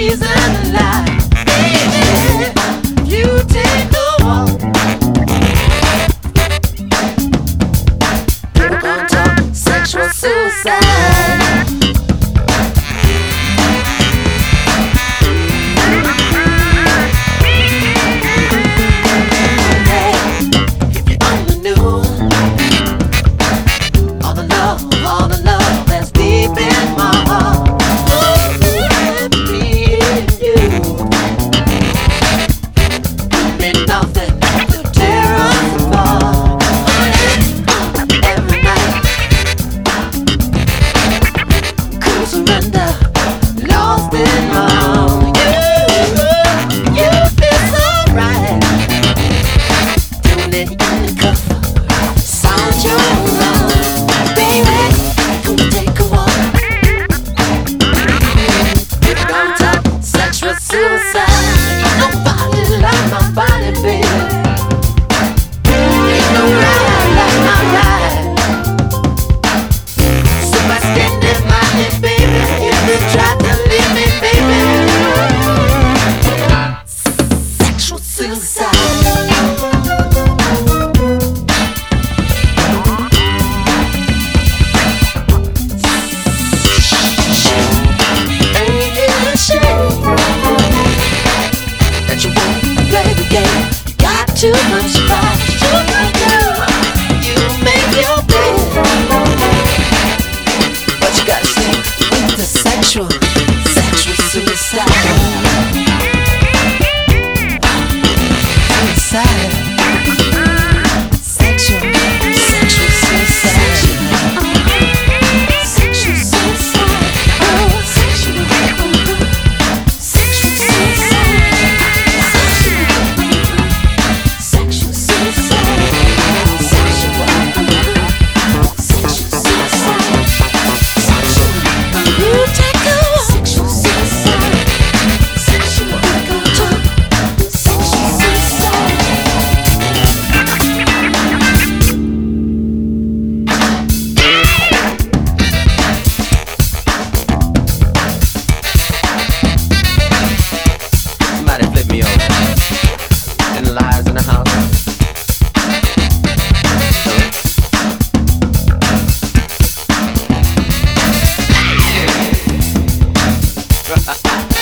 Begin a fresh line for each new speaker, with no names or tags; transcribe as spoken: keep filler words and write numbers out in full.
reason life. Baby, you take a walk. People gonna talk sexual suicide. Too much fun, too much girl. You make your bed, but you gotta stay with the sexual, sexual suicide. Suicide, sexual, sexual suicide. Sexual suicide, oh, sexual, sexual suicide.
Ha ha ha.